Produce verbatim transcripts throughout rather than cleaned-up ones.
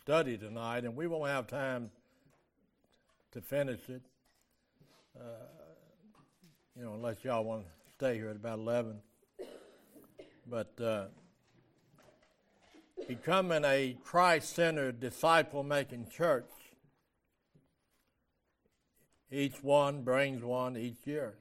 study tonight, and we won't have time to finish it, uh, you know, unless y'all want to stay here at about eleven. But uh, becoming a Christ-centered, disciple-making church, each one brings one each year.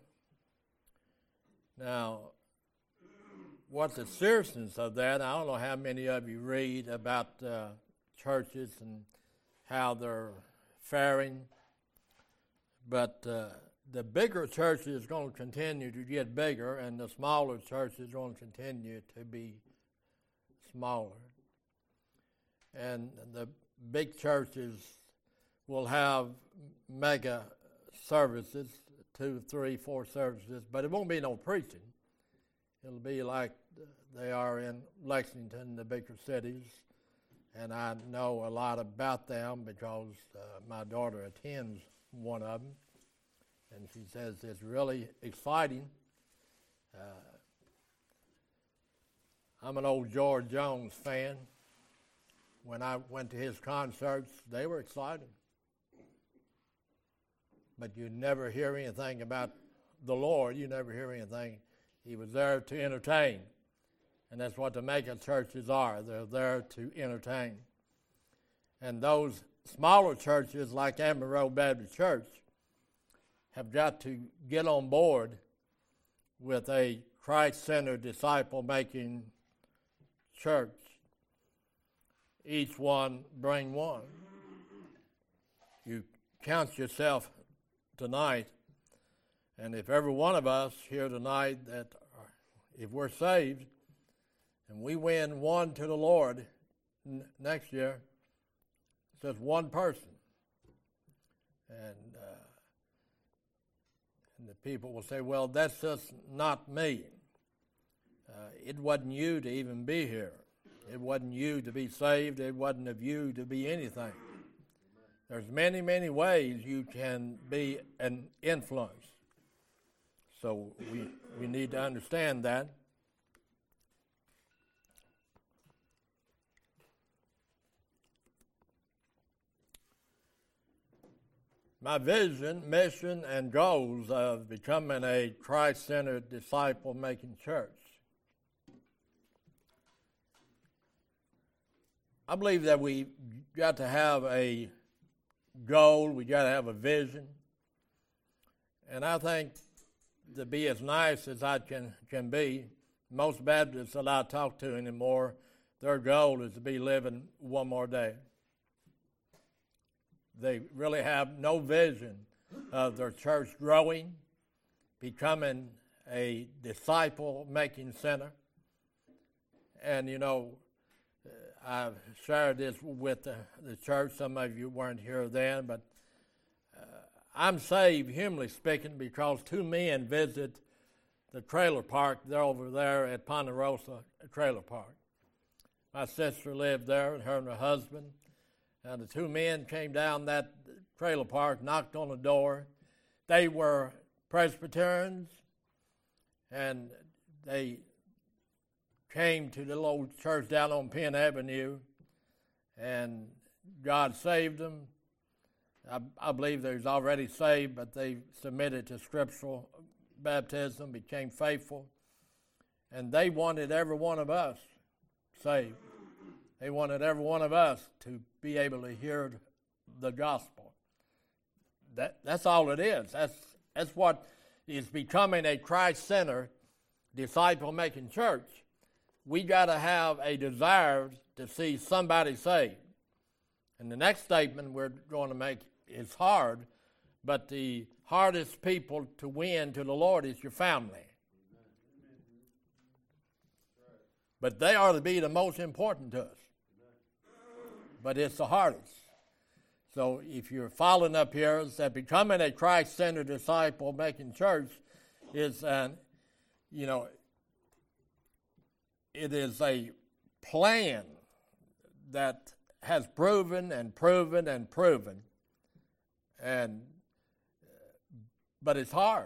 Now, what's the seriousness of that? I don't know how many of you read about uh, churches and how they're faring, but uh, the bigger churches are going to continue to get bigger, and the smaller churches are going to continue to be smaller. And the big churches will have mega services, two, three, four services, but it won't be no preaching. It'll be like they are in Lexington, the bigger cities, and I know a lot about them because uh, my daughter attends one of them, and she says it's really exciting. Uh, I'm an old George Jones fan. When I went to his concerts, they were exciting. But you never hear anything about the Lord. You never hear anything. He was there to entertain. And that's what the mega churches are. They're there to entertain. And those smaller churches like Amber Road Baptist Church have got to get on board with a Christ-centered, disciple-making church. Each one bring one. You count yourself tonight, and if every one of us here tonight, that if we're saved and we win one to the Lord n- next year, it's just one person. And, uh, and the people will say, well, that's just not me. Uh, it wasn't you to even be here. It wasn't you to be saved. It wasn't of you to be anything. There's many, many ways you can be an influence. So we we need to understand that. My vision, mission, and goals of becoming a Christ-centered, disciple-making church. I believe that we got to have a goal, we got to have a vision. And I think to be as nice as I can, can be, most Baptists that I talk to anymore, their goal is to be living one more day. They really have no vision of their church growing, becoming a disciple-making center. And, you know, I've shared this with the, the church. Some of you weren't here then, but uh, I'm saved, humanly speaking, because two men visit the trailer park. They're over there at Ponderosa Trailer Park. My sister lived there, and her and her husband. And the two men came down that trailer park, knocked on the door. They were Presbyterians, and they came to the little church down on Penn Avenue, and God saved them. I, I believe they're already saved, but they submitted to scriptural baptism, became faithful, and they wanted every one of us saved. They wanted every one of us to be able to hear the gospel. That that's all it is. That's that's what is becoming a Christ-centered, disciple-making church. We got to have a desire to see somebody saved. And the next statement we're going to make is hard, but the hardest people to win to the Lord is your family. But they are to be the most important to us. But it's the hardest. So if you're following up here, it's that becoming a Christ-centered disciple-making church is an, you know, it is a plan that has proven and proven and proven, and but it's hard.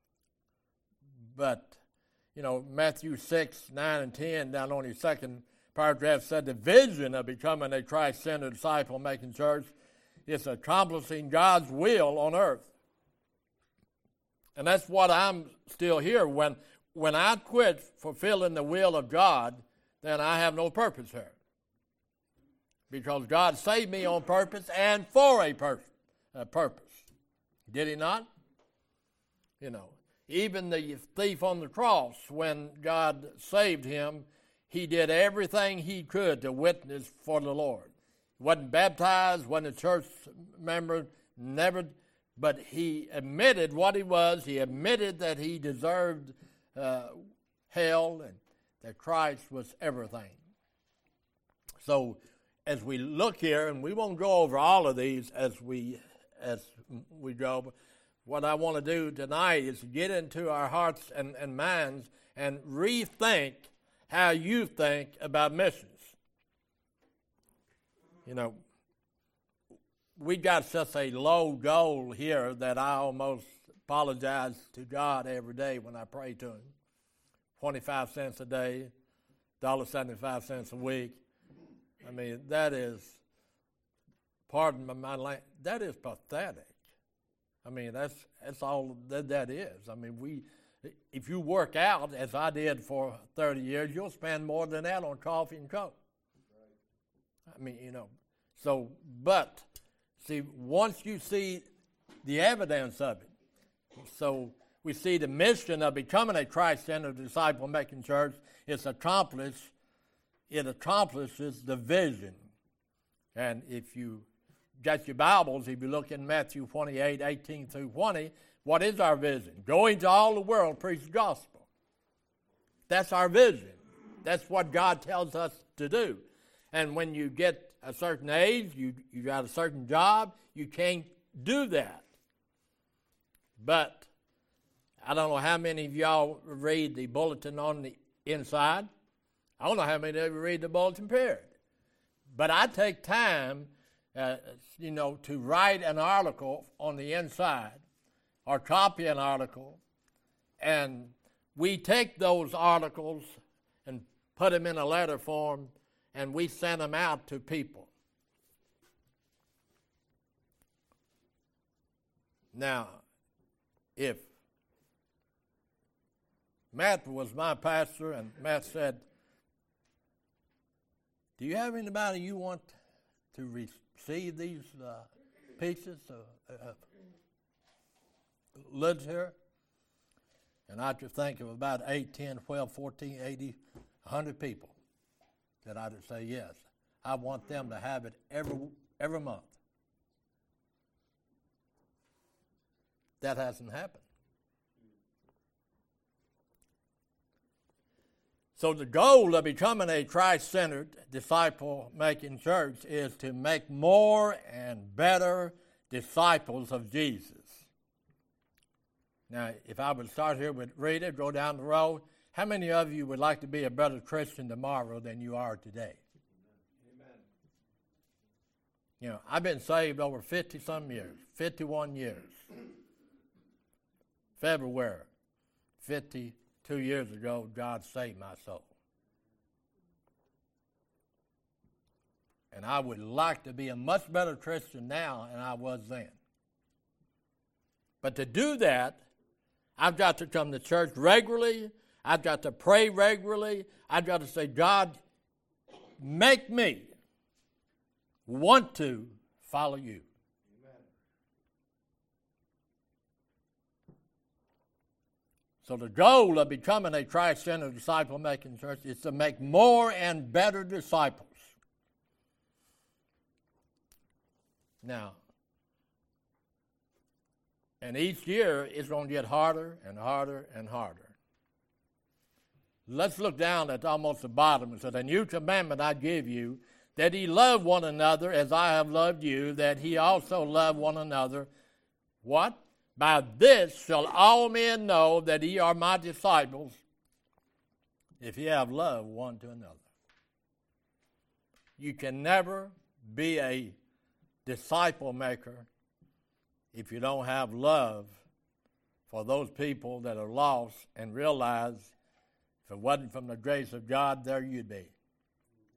But, you know, Matthew six, nine, and ten, down on your second paragraph said the vision of becoming a Christ-centered disciple-making church is accomplishing God's will on earth. And that's what I'm still here. When, when I quit fulfilling the will of God, then I have no purpose here. Because God saved me on purpose and for a, pur- a purpose. Did he not? You know, even the thief on the cross, when God saved him, he did everything he could to witness for the Lord. Wasn't baptized, wasn't a church member, never, but he admitted what he was. He admitted that he deserved uh, hell and that Christ was everything. So as we look here, and we won't go over all of these as we as we go, but what I want to do tonight is get into our hearts and, and minds and rethink how you think about missions. You know, we got such a low goal here that I almost apologize to God every day when I pray to him. twenty-five cents a day, one dollar and seventy-five cents a week. I mean, that is, pardon my language, that is pathetic. I mean, that's that's all that that is. I mean, we, if you work out, as I did for thirty years, you'll spend more than that on coffee and coke. I mean, you know, so, but, see, once you see the evidence of it, so we see the mission of becoming a Christ-centered disciple-making church, it's accomplished, it accomplishes the vision. And if you got your Bibles, if you look in Matthew twenty-eight, eighteen through twenty, what is our vision? Going to all the world, preach the gospel. That's our vision. That's what God tells us to do. And when you get a certain age, you, you got a certain job, you can't do that. But I don't know how many of y'all read the bulletin on the inside. I don't know how many of you read the bulletin, period. But I take time, uh, you know, to write an article on the inside or copy an article, and we take those articles and put them in a letter form, and we send them out to people. Now, if Matt was my pastor, and Matt said, do you have anybody you want to receive these uh, pieces of uh, lids here? And I could think of about eight, ten, twelve, fourteen, eighty, one hundred people that I would say, yes, I want them to have it every every month. That hasn't happened. So the goal of becoming a Christ-centered, disciple-making church is to make more and better disciples of Jesus. Now, if I would start here with Rita, go down the road, how many of you would like to be a better Christian tomorrow than you are today? Amen. You know, I've been saved over fifty-some years, fifty-one years. February, fifty-two years ago, God saved my soul. And I would like to be a much better Christian now than I was then. But to do that, I've got to come to church regularly. I've got to pray regularly. I've got to say, God, make me want to follow you. Amen. So the goal of becoming a Christ-centered disciple-making church is to make more and better disciples. Now, and each year it's going to get harder and harder and harder. Let's look down at almost the bottom. It says, a new commandment I give you, that ye love one another as I have loved you, that he also love one another. What? By this shall all men know that ye are my disciples, if ye have love one to another. You can never be a disciple maker if you don't have love for those people that are lost and realize if it wasn't from the grace of God, there you'd be.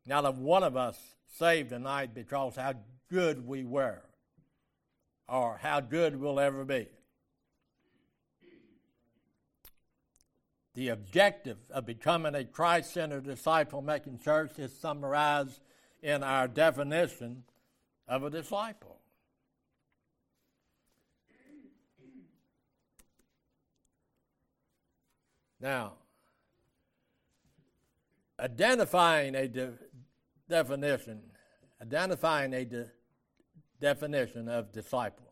not a one of us saved tonight because how good we were or how good we'll ever be. The objective of becoming a Christ-centered disciple-making church is summarized in our definition of a disciple. Now, identifying a de- definition, identifying a de- definition of disciple.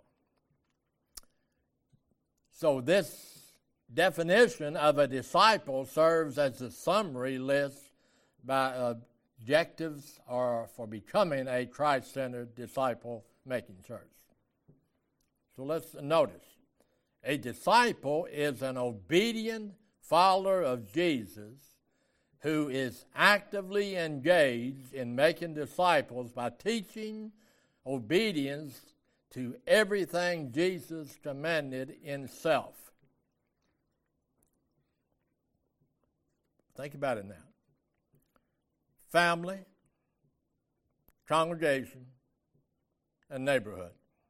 So this definition of a disciple serves as a summary list by objectives or for becoming a Christ-centered disciple-making church. So let's notice. A disciple is an obedient follower of Jesus who is actively engaged in making disciples by teaching obedience to everything Jesus commanded in self. Think about it now. Family, congregation, and neighborhood.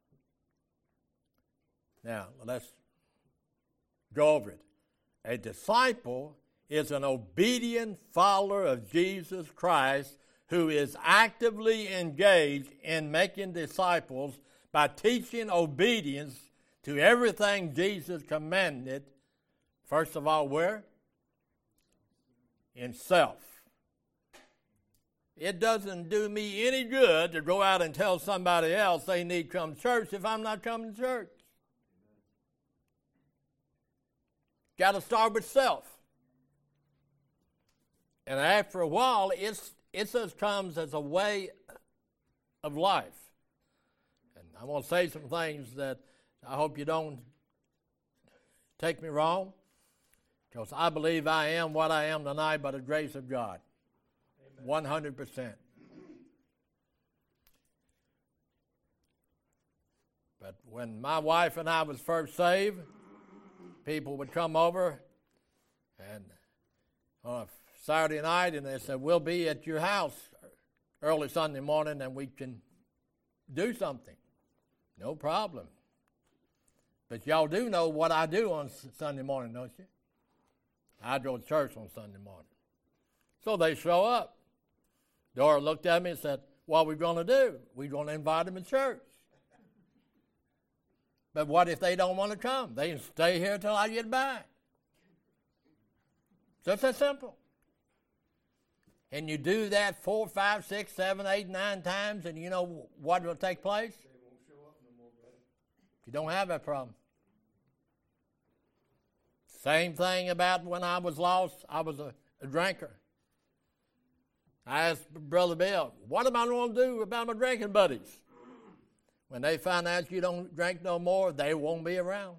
Now, let's go over it. A disciple is an obedient follower of Jesus Christ who is actively engaged in making disciples by teaching obedience to everything Jesus commanded, first of all, where? In self. It doesn't do me any good to go out and tell somebody else they need to come to church if I'm not coming to church. Got to start with self. And after a while, it's, it just comes as a way of life. And I want to say some things that I hope you don't take me wrong, because I believe I am what I am tonight by the grace of God. Amen. one hundred percent. But when my wife and I was first saved, people would come over and on a Saturday night and they said, we'll be at your house early Sunday morning and we can do something. No problem. But y'all do know what I do on Sunday morning, don't you? I go to church on Sunday morning. So they show up. Dora looked at me and said, what are we going to do? We're going to invite them to church. But what if they don't want to come? They can stay here until I get back. Just that simple. And you do that four, five, six, seven, eight, nine times, and you know what will take place? They won't show up no more, brother. You don't have that problem. Same thing about when I was lost. I was a, a drinker. I asked Brother Bill, what am I going to do about my drinking buddies? When they find out you don't drink no more, they won't be around.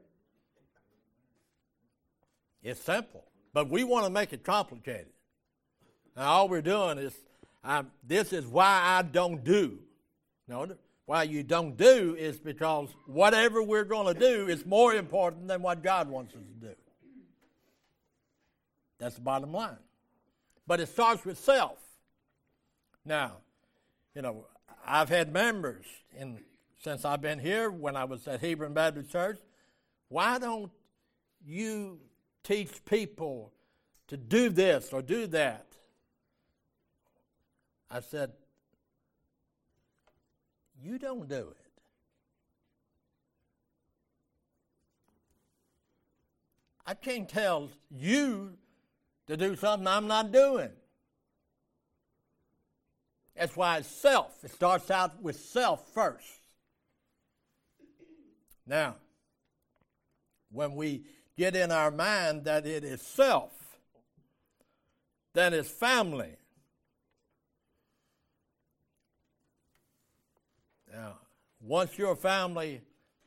It's simple. But we want to make it complicated. Now, all we're doing is, um, this is why I don't do. No, why you don't do is because whatever we're going to do is more important than what God wants us to do. That's the bottom line. But it starts with self. Now, you know, I've had members in, since I've been here, when I was at Hebron Baptist Church, why don't you teach people to do this or do that? I said, you don't do it. I can't tell you to do something I'm not doing. That's why it's self. It starts out with self first. Now, when we get in our mind that it is self, then it's family. Now, once your family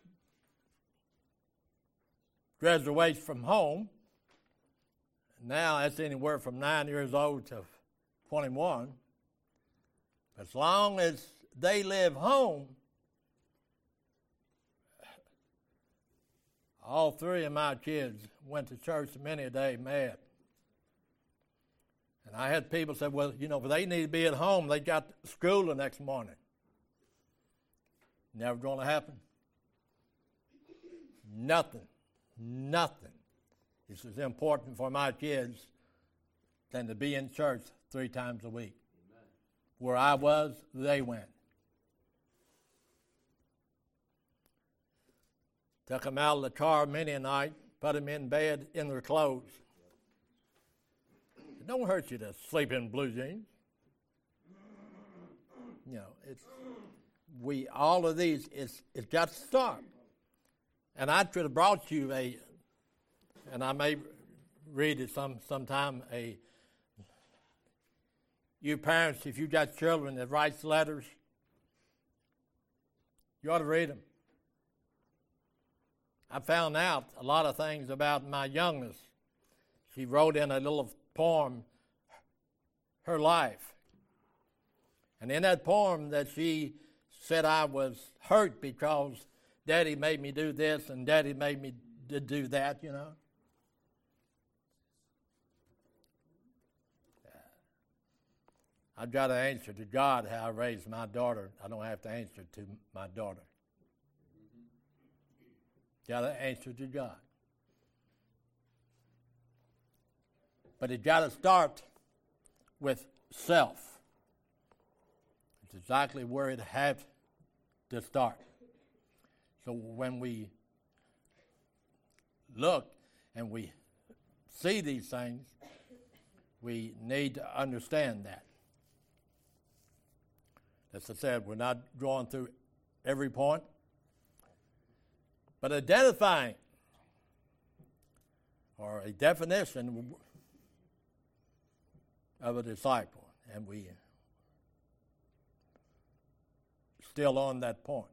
graduates from home, now that's anywhere from nine years old to twenty-one, as long as they live home, all three of my kids went to church many a day mad. And I had people say, well, you know, if they need to be at home, they got school the next morning. Never going to happen. Nothing, nothing is as important for my kids than to be in church three times a week. Amen. Where I was, they went. Took them out of the car many a night, put them in bed in their clothes. It don't hurt you to sleep in blue jeans. You know, it's we all of these. It's it's got to start. And I could have brought you a, and I may read it some sometime. A you parents, if you got children that writes letters, you ought to read them. I found out a lot of things about my youngest. She wrote in a little poem her life. And in that poem that she said I was hurt because Daddy made me do this and Daddy made me do that, you know. I've got to answer to God how I raised my daughter. I don't have to answer to my daughter. Got to answer to God. But it got to start with self. It's exactly where it had to start. So when we look and we see these things, we need to understand that. As I said, we're not going through every point, but identifying or a definition of a disciple, and we still on that point.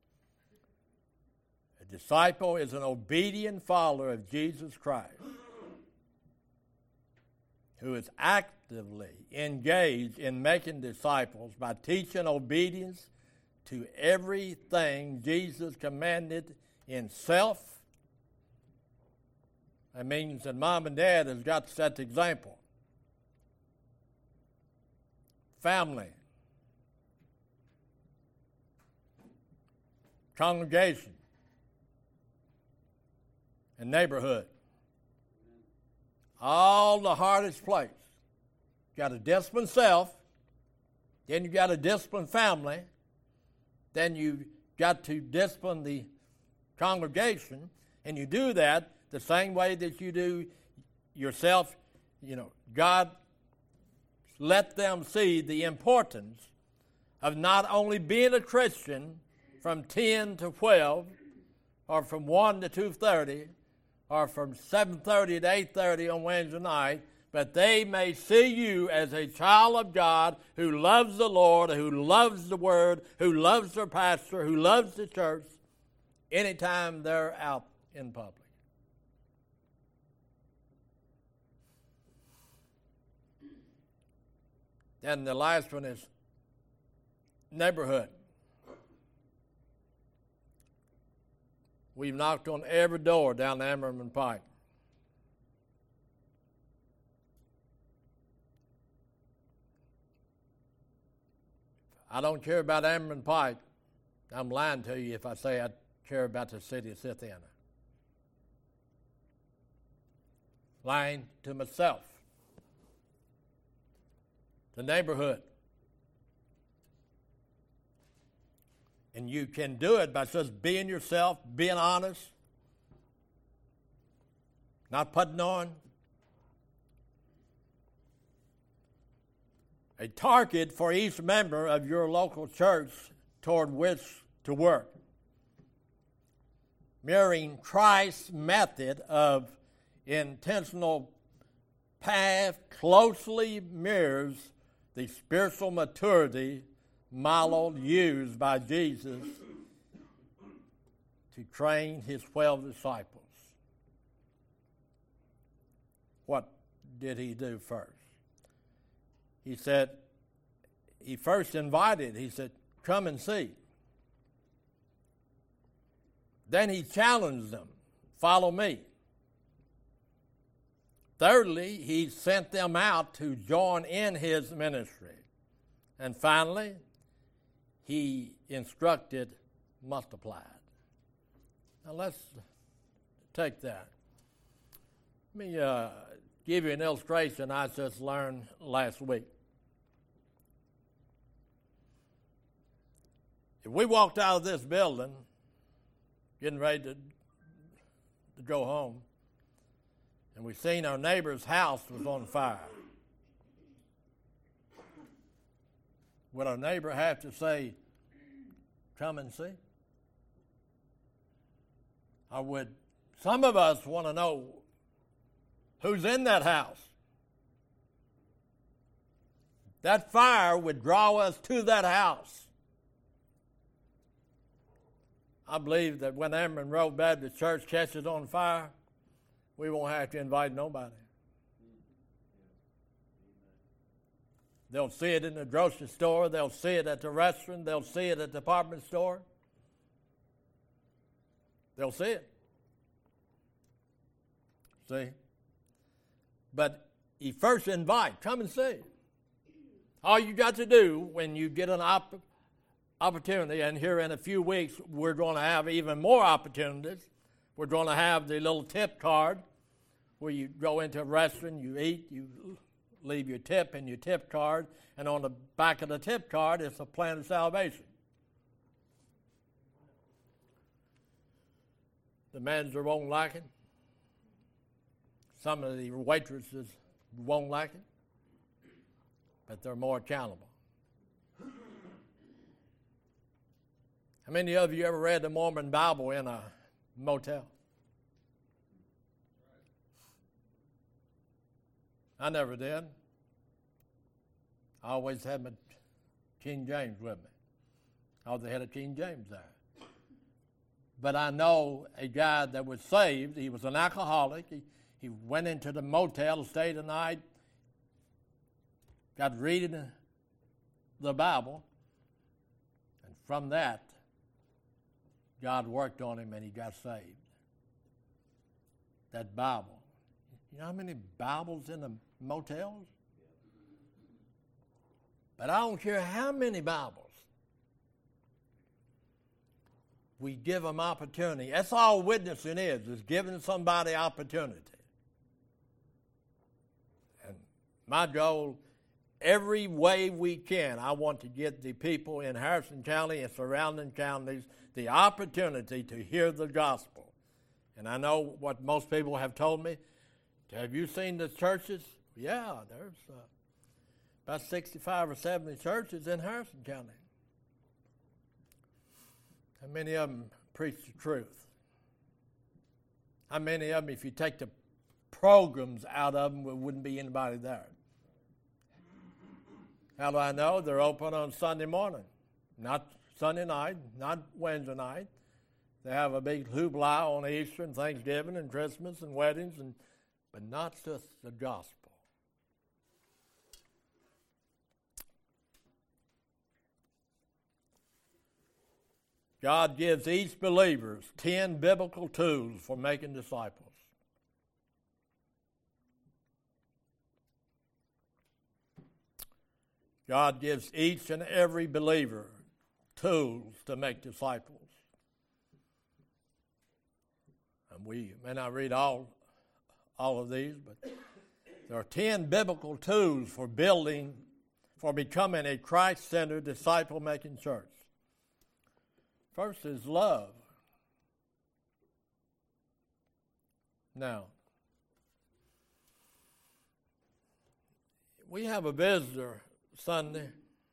A disciple is an obedient follower of Jesus Christ who is actively engaged in making disciples by teaching obedience to everything Jesus commanded in self. That means that mom and dad has got to set the example. Family, congregation, and neighborhood. All the hardest place. You got to discipline self, then you got to discipline family, then you got to discipline the congregation, and you do that the same way that you do yourself. You know, God let them see the importance of not only being a Christian from ten to twelve, or from one to two thirty, or from seven thirty to eight thirty on Wednesday night, but they may see you as a child of God who loves the Lord, who loves the Word, who loves their pastor, who loves the church, anytime they're out in public. And the last one is neighborhood. We've knocked on every door down the Ammerman Pike. I don't care about Ammerman Pike. I'm lying to you if I say I care about the city of Scythiana. Lying to myself. The neighborhood. And you can do it by just being yourself, being honest, not putting on. A target for each member of your local church toward which to work. Mirroring Christ's method of intentional path closely mirrors the spiritual maturity model used by Jesus to train his twelve disciples. What did he do first? He said, he first invited, he said, come and see. Then he challenged them, follow me. thirdly, he sent them out to join in his ministry. And finally, he instructed, multiplied. Now let's take that. Let me uh, give you an illustration I just learned last week. If we walked out of this building, getting ready to, to go home, and we seen our neighbor's house was on fire, would our neighbor have to say, come and see? Or would some of us want to know who's in that house? That fire would draw us to that house. I believe that when Ameren Road Baptist Church catches on fire, we won't have to invite nobody. They'll see it in the grocery store. They'll see it at the restaurant. They'll see it at the department store. They'll see it. See? But you first invite, come and see. All you got to do when you get an op- opportunity, and here in a few weeks we're going to have even more opportunities. We're going to have the little tip card where you go into a restaurant, you eat, you leave your tip in your tip card, and on the back of the tip card is a plan of salvation. The manager won't like it. Some of the waitresses won't like it, but they're more accountable. How many of you ever read the Mormon Bible in a motel? I never did. I always had my King James with me. I was the head of King James there. But I know a guy that was saved. He was an alcoholic. He, he went into the motel, stayed the night, got reading the Bible, and from that, God worked on him and he got saved. That Bible. You know how many Bibles in the motels? But I don't care how many Bibles. We give them opportunity. That's all witnessing is, is giving somebody opportunity. And my goal, every way we can, I want to get the people in Harrison County and surrounding counties the opportunity to hear the gospel. And I know what most people have told me. Have you seen the churches? Yeah, there's uh, about sixty-five or seventy churches in Harrison County. How many of them preach the truth? How many of them, if you take the programs out of them, there wouldn't be anybody there? How do I know? They're open on Sunday morning, not Sunday night, not Wednesday night. They have a big hoopla on Easter and Thanksgiving and Christmas and weddings, and but not just the gospel. God gives each believer ten biblical tools for making disciples. God gives each and every believer tools to make disciples. And we may not read all, all of these, but there are ten biblical tools for building, for becoming a Christ-centered, disciple-making church. First is love. Now, we have a visitor Sunday,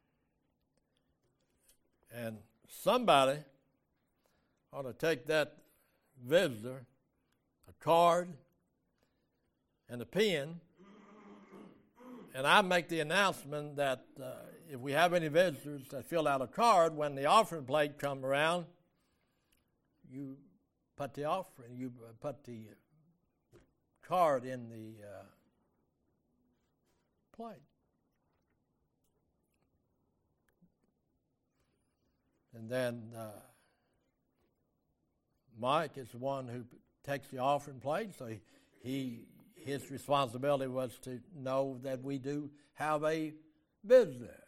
and somebody ought to take that visitor a card and a pen, and I make the announcement that uh, if we have any visitors that fill out a card, when the offering plate come around, you put the offering, you put the card in the uh, plate. And then uh, Mike is the one who takes the offering plate, so he, he his responsibility was to know that we do have a visitor.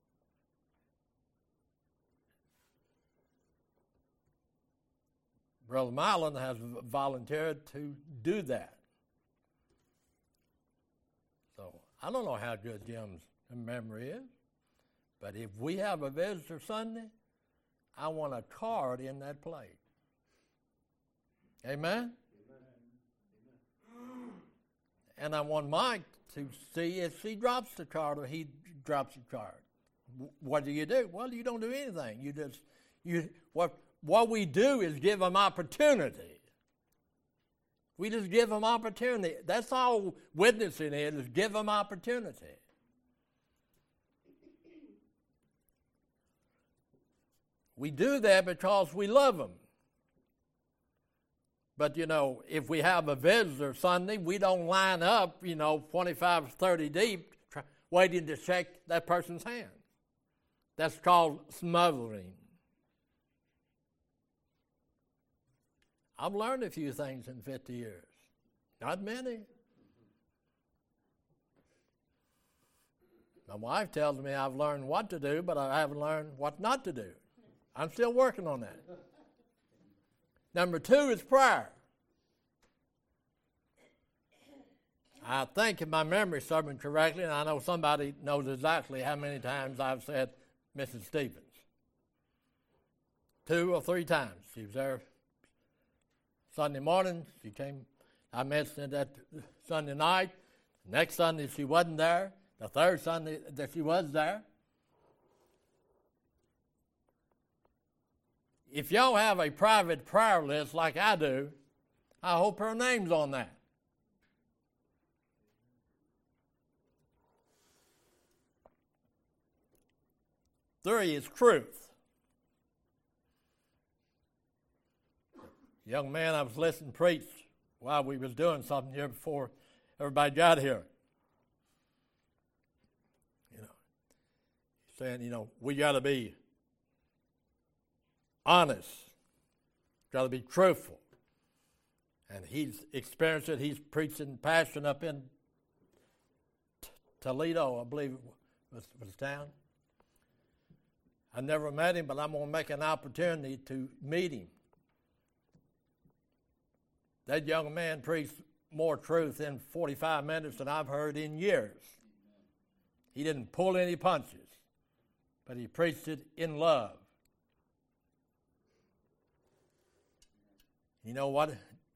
Brother Mylan has volunteered to do that. So I don't know how good Jim's memory is, but if we have a visitor Sunday, I want a card in that plate. Amen? Amen. And I want Mike to see if she drops the card or he drops the card. What do you do? Well, you don't do anything. You just you what what we do is give them opportunity. We just give them opportunity. That's all witnessing is, is give them opportunity. We do that because we love them. But, you know, if we have a visitor Sunday, we don't line up, you know, twenty-five, thirty deep try, waiting to shake that person's hand. That's called smothering. I've learned a few things in fifty years. Not many. My wife tells me I've learned what to do, but I haven't learned what not to do. I'm still working on that. Number two is prayer. I think if my memory serves me correctly, and I know somebody knows exactly how many times I've said Missus Stevens. Two or three times. She was there Sunday morning. She came, I mentioned that Sunday night. Next Sunday she wasn't there. The third Sunday that she was there. If y'all have a private prayer list like I do, I hope her name's on that. Three is truth. Young man I was listening preach while we was doing something here before everybody got here. You know, saying, you know, we got to be honest, got to be truthful. And he's experienced it. He's preaching passion up in T- Toledo, I believe it was, was town. I never met him, but I'm going to make an opportunity to meet him. That young man preached more truth in forty-five minutes than I've heard in years. He didn't pull any punches, but he preached it in love. You know what?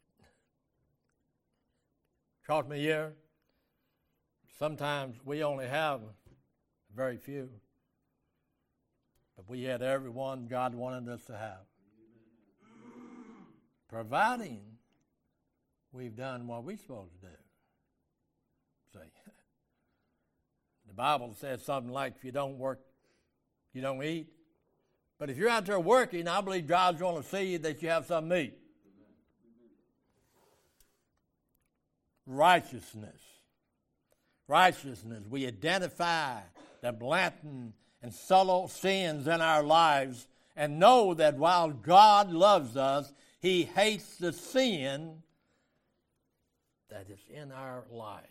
Taught me here. Sometimes we only have very few, but we had everyone God wanted us to have. Providing we've done what we're supposed to do. See, the Bible says something like, if you don't work, you don't eat. But if you're out there working, I believe God's going to see that you have something to eat. Righteousness. Righteousness. We identify the blatant and subtle sins in our lives and know that while God loves us, He hates the sin that is in our life.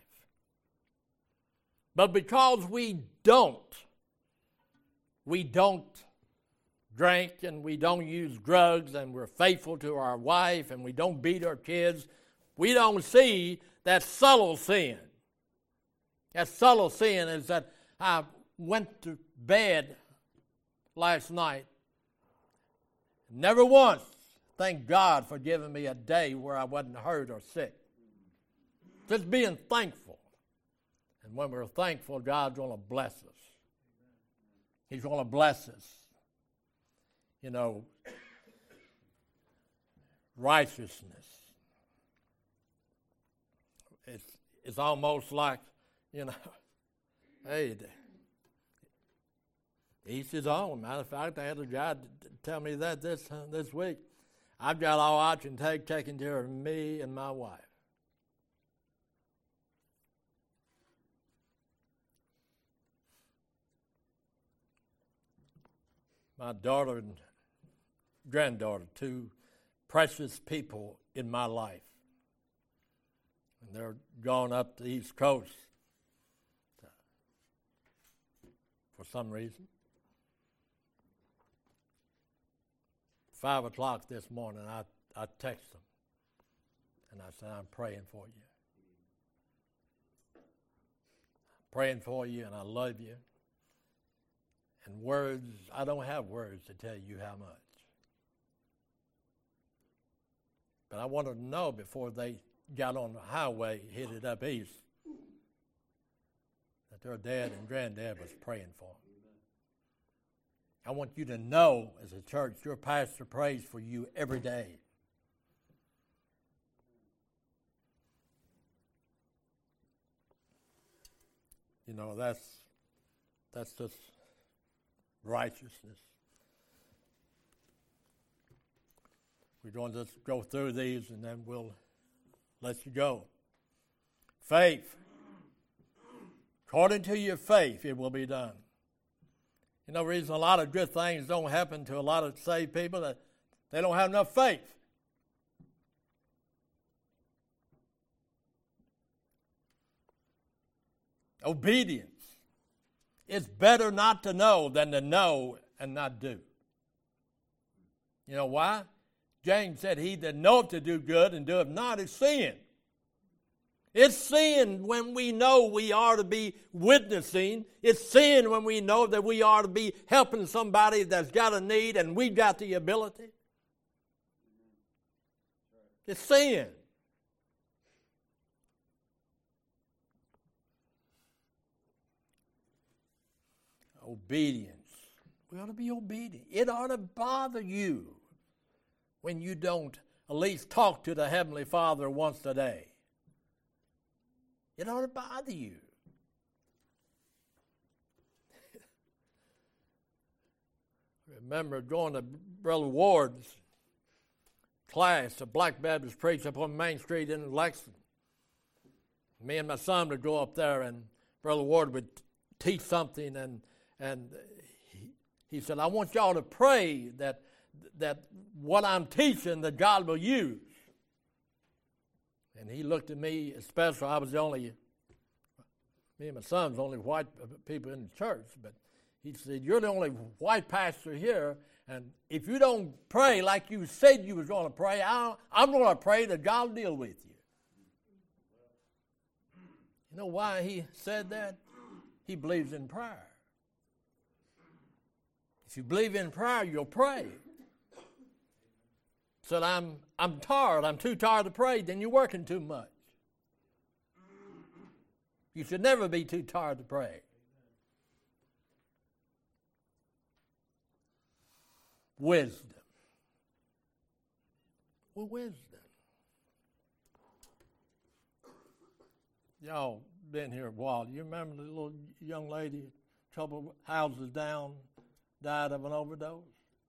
But because we don't, we don't drink and we don't use drugs and we're faithful to our wife and we don't beat our kids, we don't see that subtle sin. That subtle sin is that I went to bed last night. Never once, thank God for giving me a day where I wasn't hurt or sick. Just being thankful. And when we're thankful, God's going to bless us. He's going to bless us. You know, righteousness. It's, it's almost like, you know, hey, each his own. Matter of fact, I had a guy tell me that this, uh, this week. I've got all I can take taking care of me and my wife. My daughter and granddaughter, two precious people in my life. And they're going up the East Coast for some reason. Five o'clock this morning, I, I text them. And I said, I'm praying for you. I'm praying for you, and I love you. And words, I don't have words to tell you how much. But I wanted to know before they got on the highway, headed up east, that their dad and granddad was praying for them. I want you to know, as a church, your pastor prays for you every day. You know, that's that's just righteousness. We're going to just go through these and then we'll let you go. Faith. According to your faith, it will be done. You know, the reason a lot of good things don't happen to a lot of saved people, that they don't have enough faith. Obedience. It's better not to know than to know and not do. You know why? James said, he that knoweth to do good and doeth not is sin. It's sin when we know we are to be witnessing. It's sin when we know that we are to be helping somebody that's got a need and we've got the ability. It's sin. Obedience. We ought to be obedient. It ought to bother you when you don't at least talk to the Heavenly Father once a day. It ought to bother you. Remember going to Brother Ward's class, a Black Baptist preacher up on Main Street in Lexington. Me and my son would go up there, and Brother Ward would teach something, and and he, he said, I want y'all to pray that that what I'm teaching that God will use. And he looked at me, especially, I was the only, me and my son was the only white people in the church, but he said, you're the only white pastor here, and if you don't pray like you said you was going to pray, I, I'm going to pray that God will deal with you. You know why he said that? He believes in prayer. If you believe in prayer, you'll pray. Said, I'm I'm tired. I'm too tired to pray. Then you're working too much. You should never be too tired to pray. Wisdom. Well, wisdom. Y'all been here a while. You remember the little young lady, couple houses down, died of an overdose?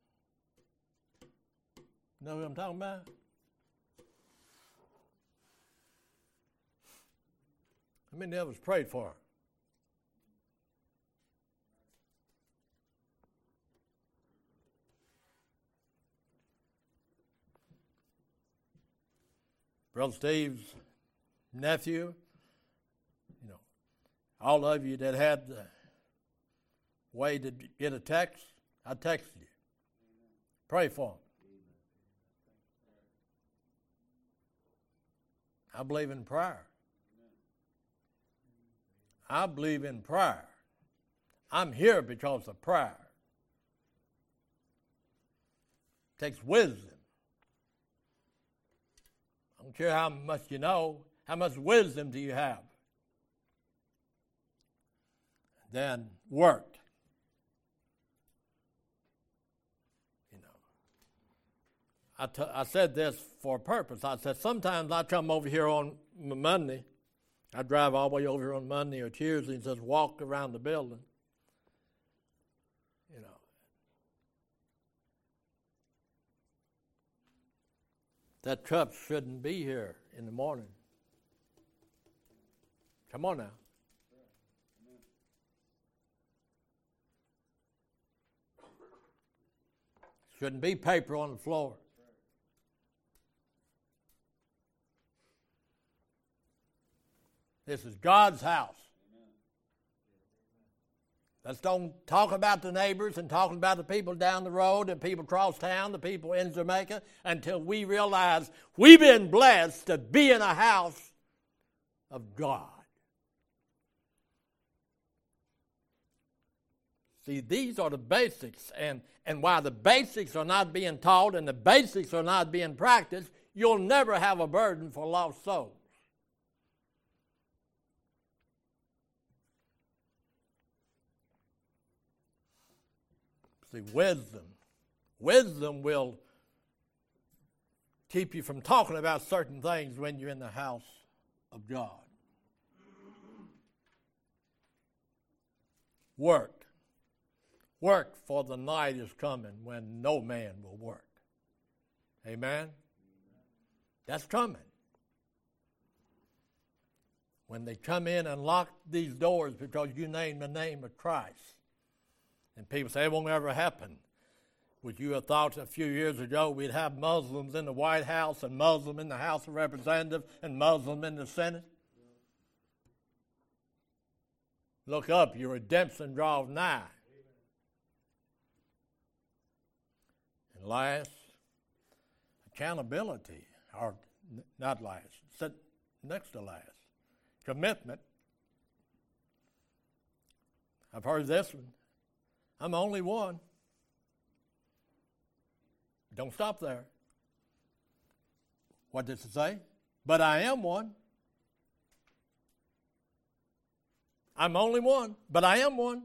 Know who I'm talking about? How many of us prayed for her? Brother Steve's nephew, you know, all of you that had the way to get a text, I texted you. Pray for him. I believe in prayer. I believe in prayer. I'm here because of prayer. It takes wisdom. I don't care how much you know, how much wisdom do you have? Then work. You know, I, t- I said this for a purpose. I said sometimes I come over here on Monday. I drive all the way over here on Monday or Tuesday and just walk around the building. You know. That cup shouldn't be here in the morning. Come on now. Shouldn't be paper on the floor. This is God's house. Let's don't talk about the neighbors and talking about the people down the road and people across town, the people in Jamaica, until we realize we've been blessed to be in a house of God. See, these are the basics, and, and while the basics are not being taught and the basics are not being practiced, you'll never have a burden for lost souls. See, wisdom. Wisdom will keep you from talking about certain things when you're in the house of God. Work. Work, for the night is coming when no man will work. Amen? That's coming. When they come in and lock these doors because you name the name of Christ. And people say it won't ever happen. Would you have thought a few years ago we'd have Muslims in the White House and Muslim in the House of Representatives and Muslim in the Senate? Look up, your redemption draws nigh. And last, accountability, or not last, sit next to last. Commitment. I've heard this one. I'm only one. Don't stop there. What does it say? But I am one. I'm only one, but I am one.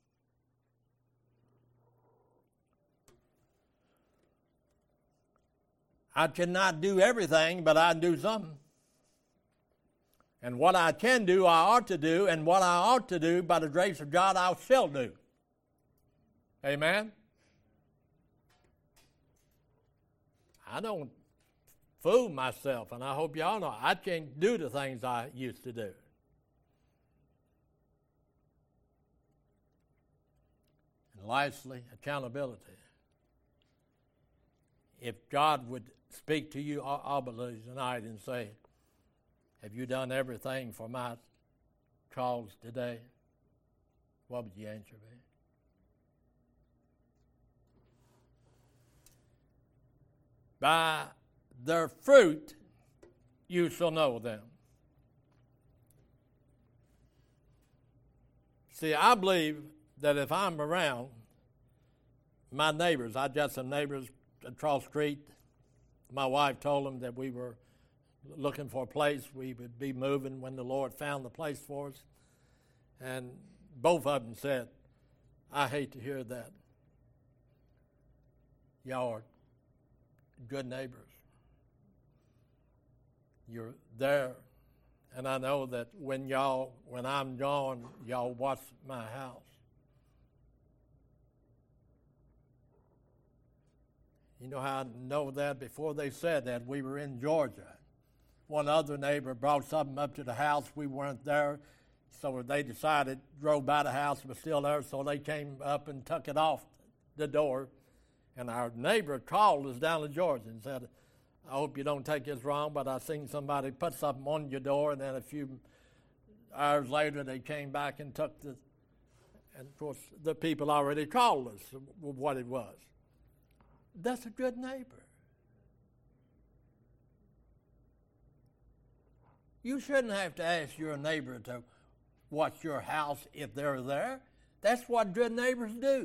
I cannot do everything, but I do something. And what I can do, I ought to do, and what I ought to do, by the grace of God, I shall do. Amen? I don't fool myself, and I hope y'all know I can't do the things I used to do. And lastly, accountability. If God would speak to you audibly tonight and say, have you done everything for my cause today? What would your answer be? By their fruit you shall know them. See, I believe that if I'm around my neighbors, I got some neighbors across the street. My wife told them that we were looking for a place. We would be moving when the Lord found the place for us. And both of them said, I hate to hear that. Y'all are good neighbors. You're there. And I know that when y'all, when I'm gone, y'all watch my house. You know how I know that? Before they said that, we were in Georgia. One other neighbor brought something up to the house. We weren't there. So they decided, drove by the house, was still there, so they came up and took it off the door. And our neighbor called us down to Georgia and said, I hope you don't take this wrong, but I seen somebody put something on your door, and then a few hours later they came back and took the, and of course the people already called us what it was. That's a good neighbor. You shouldn't have to ask your neighbor to watch your house if they're there. That's what good neighbors do.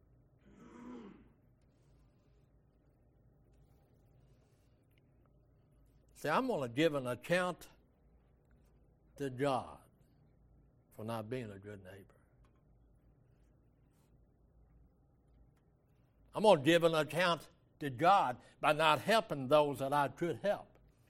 See, I'm going to give an account to God for not being a good neighbor. I'm going to give an account to God by not helping those that I could help.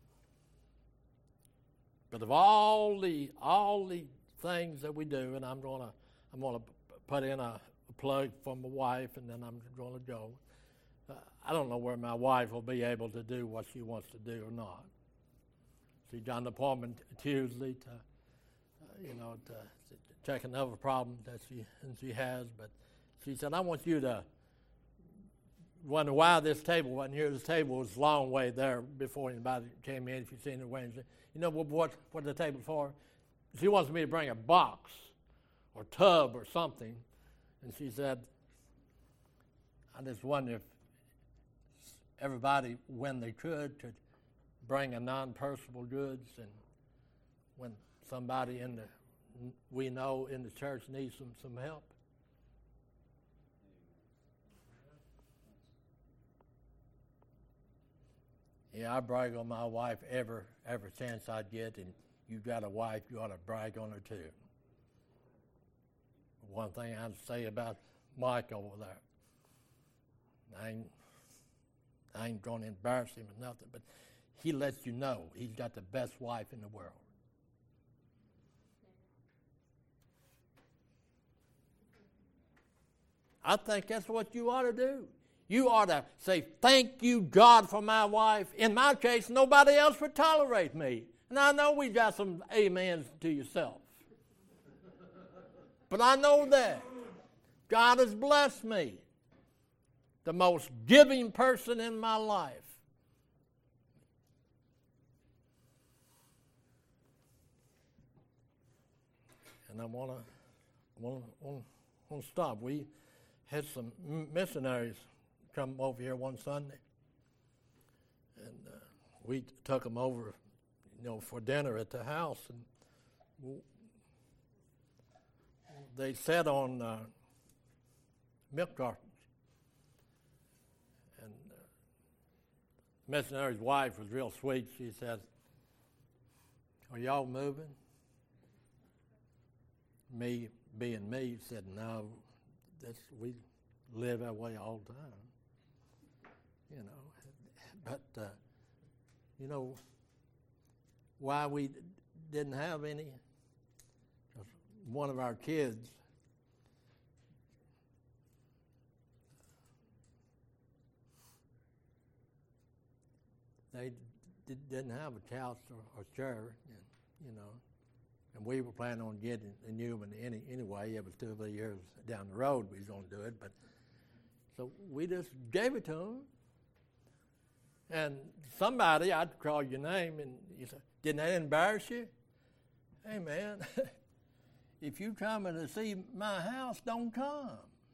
But of all the all the things that we do, and I'm going to I'm going to put in a, a plug for my wife, and then I'm going to go. Uh, I don't know where my wife will be able to do what she wants to do or not. She got an appointment Tuesday to, uh, you know, to, to check another problem that she and she has. But she said, I want you to wonder why this table wasn't here. This table was a long way there before anybody came in. If you've seen it Wednesday, you know what what, what the table for? she wants me to bring a box or tub or something. And she said, I just wonder if everybody, when they could, could bring a non-perishable goods, and when somebody in the we know in the church needs some, some help. Yeah, I brag on my wife every every chance I get, and you got a wife, you ought to brag on her too. One thing I'd say about Mike over there, I ain't, I ain't going to embarrass him or nothing, but he lets you know he's got the best wife in the world. I think that's what you ought to do. You ought to say, thank you, God, for my wife. In my case, nobody else would tolerate me. And I know we got some amens to yourself. But I know that God has blessed me. The most giving person in my life. And I want to want to stop. We had some missionaries come over here one Sunday, and uh, we took them over, you know, for dinner at the house, and they sat on uh, milk cartons. And uh, the missionary's wife was real sweet. She said, "Are y'all moving?" Me, being me, said, "No, that's we live that way all the time." You know, but uh, you know why we d- didn't have any? 'Cause one of our kids they d- didn't have a couch or, or chair, and, you know, and we were planning on getting a new one any, anyway. It was two or three years down the road we was going to do it, but so we just gave it to them. And somebody, I'd call your name, and you say, "Didn't that embarrass you?" Hey, man, if you coming to see my house, don't come.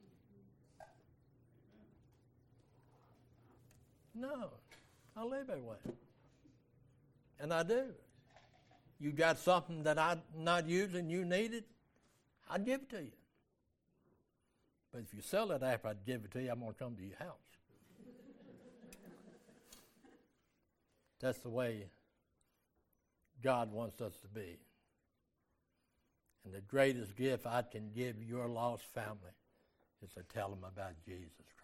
No, I live that way. And I do. You got something that I'm not using, you need it, I'd give it to you. But if you sell it after I'd give it to you, I'm going to come to your house. That's the way God wants us to be. And the greatest gift I can give your lost family is to tell them about Jesus